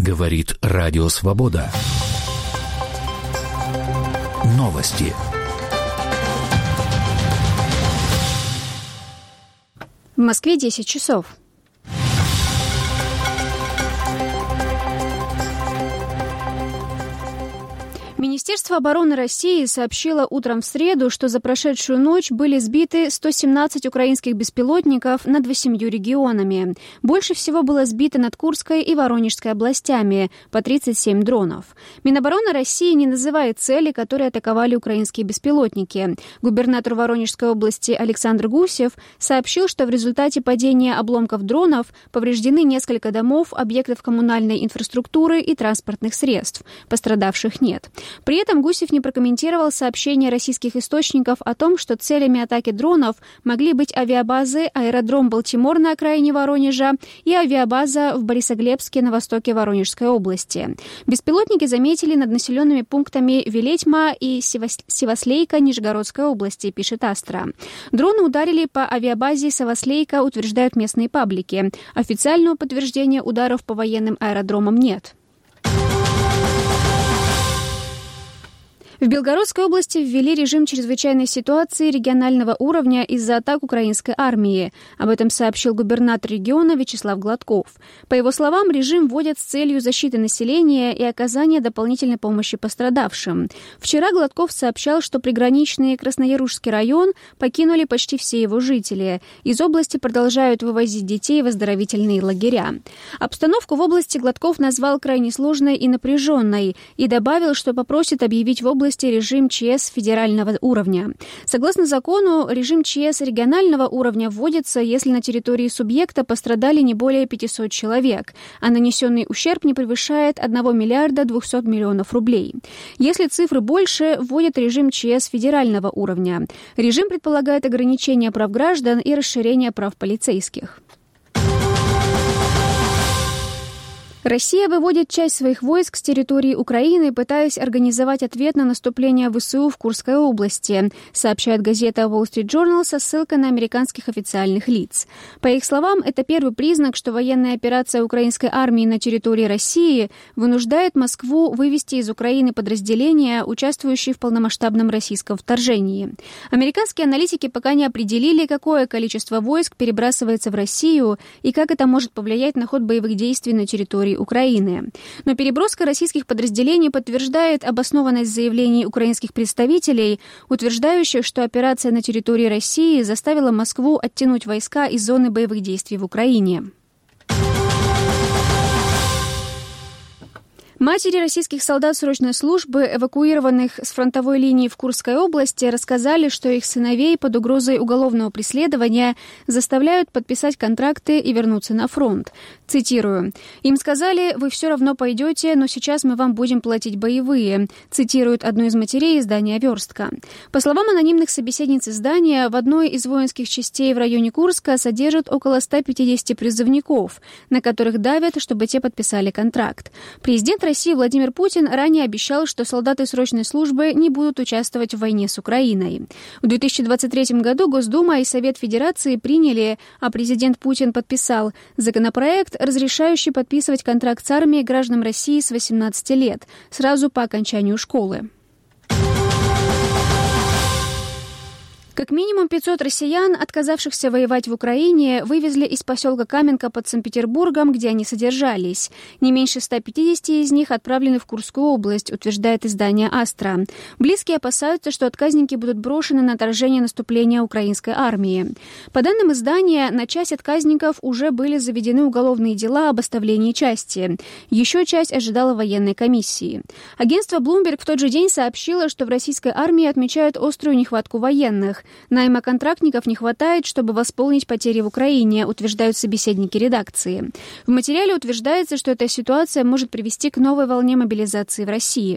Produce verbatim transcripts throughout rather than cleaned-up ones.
Говорит Радио Свобода. Новости. В Москве десять часов. Министерство обороны России сообщило утром в среду, что за прошедшую ночь были сбиты сто семнадцать украинских беспилотников над восемью регионами. Больше всего было сбито над Курской и Воронежской областями, по тридцать семь дронов. Минобороны России не называет цели, которые атаковали украинские беспилотники. Губернатор Воронежской области Александр Гусев сообщил, что в результате падения обломков дронов повреждены несколько домов, объектов коммунальной инфраструктуры и транспортных средств. Пострадавших нет. При этом Гусев не прокомментировал сообщения российских источников о том, что целями атаки дронов могли быть авиабазы, аэродром Балтимор на окраине Воронежа и авиабаза в Борисоглебске на востоке Воронежской области. Беспилотники заметили над населенными пунктами Вилетьма и Севаслейка Нижегородской области, пишет Астра. Дроны ударили по авиабазе Севаслейка, утверждают местные паблики. Официального подтверждения ударов по военным аэродромам нет. В Белгородской области ввели режим чрезвычайной ситуации регионального уровня из-за атак украинской армии. Об этом сообщил губернатор региона Вячеслав Гладков. По его словам, режим вводят с целью защиты населения и оказания дополнительной помощи пострадавшим. Вчера Гладков сообщал, что приграничный Красноярушский район покинули почти все его жители. Из области продолжают вывозить детей в оздоровительные лагеря. Обстановку в области Гладков назвал крайне сложной и напряженной и добавил, что попросит объявить в области режим ЧС федерального уровня. Согласно закону, режим ЧС регионального уровня вводится, если на территории субъекта пострадали не более пятисот человек, а нанесенный ущерб не превышает одного миллиарда двухсот миллионов рублей. Если цифры больше, вводят режим ЧС федерального уровня. Режим предполагает ограничение прав граждан и расширение прав полицейских. Россия выводит часть своих войск с территории Украины, пытаясь организовать ответ на наступление ВСУ в Курской области, сообщает газета Wall Street Journal со ссылкой на американских официальных лиц. По их словам, это первый признак, что военная операция украинской армии на территории России вынуждает Москву вывести из Украины подразделения, участвующие в полномасштабном российском вторжении. Американские аналитики пока не определили, какое количество войск перебрасывается в Россию и как это может повлиять на ход боевых действий на территории Украины. Но переброска российских подразделений подтверждает обоснованность заявлений украинских представителей, утверждающих, что операция на территории России заставила Москву оттянуть войска из зоны боевых действий в Украине. Матери российских солдат срочной службы, эвакуированных с фронтовой линии в Курской области, рассказали, что их сыновей под угрозой уголовного преследования заставляют подписать контракты и вернуться на фронт. Цитирую. «Им сказали, вы все равно пойдете, но сейчас мы вам будем платить боевые», цитирует одну из матерей издания «Верстка». По словам анонимных собеседниц издания, в одной из воинских частей в районе Курска содержат около ста пятидесяти призывников, на которых давят, чтобы те подписали контракт. Президент России Владимир Путин ранее обещал, что солдаты срочной службы не будут участвовать в войне с Украиной. В две тысячи двадцать третьем году Госдума и Совет Федерации приняли, а президент Путин подписал, законопроект, разрешающий подписывать контракт с армией гражданам России с восемнадцати лет, сразу по окончанию школы. Как минимум пятьсот россиян, отказавшихся воевать в Украине, вывезли из поселка Каменка под Санкт-Петербургом, где они содержались. Не меньше ста пятидесяти из них отправлены в Курскую область, утверждает издание «Астра». Близкие опасаются, что отказники будут брошены на отражение наступления украинской армии. По данным издания, на часть отказников уже были заведены уголовные дела об оставлении части. Еще часть ожидала военной комиссии. Агентство Bloomberg в тот же день сообщило, что в российской армии отмечают острую нехватку военных. Найма контрактников не хватает, чтобы восполнить потери в Украине, утверждают собеседники редакции. В материале утверждается, что эта ситуация может привести к новой волне мобилизации в России.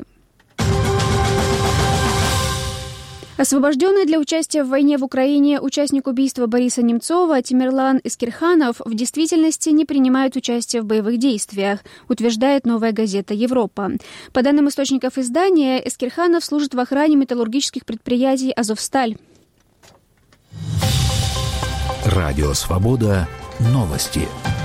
Освобожденный для участия в войне в Украине участник убийства Бориса Немцова Тимерлан Эскирханов в действительности не принимает участие в боевых действиях, утверждает «Новая газета Европа». По данным источников издания, Эскирханов служит в охране металлургических предприятий «Азовсталь». Радио «Свобода». Новости.